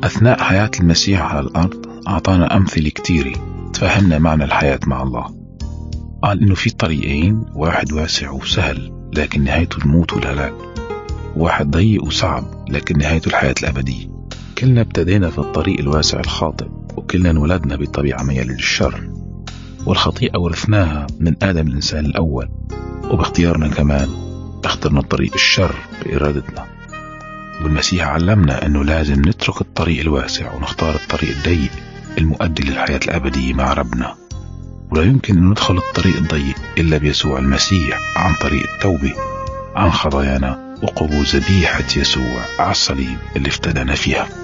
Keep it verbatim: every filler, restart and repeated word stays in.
أثناء حياة المسيح على الأرض أعطانا أمثلة كتيرة تفهمنا معنى الحياة مع الله. قال إنه في طريقين، واحد واسع وسهل لكن نهايته الموت والهلاك، واحد ضيق وصعب لكن نهايته الحياة الأبدية. كلنا ابتدينا في الطريق الواسع الخاطئ، وكلنا انولدنا بطبيعة ميال للشر، والخطيئة ورثناها من آدم الإنسان الأول، وباختيارنا كمان اخترنا الطريق الشر بإرادتنا. والمسيح علمنا أنه لازم نترك الطريق الواسع ونختار الطريق الضيق المؤدي للحياة الأبدية مع ربنا. ولا يمكن أن ندخل الطريق الضيق إلا بيسوع المسيح عن طريق التوبة عن خطايانا وقبول ذبيحة يسوع على الصليب اللي افتدانا فيها.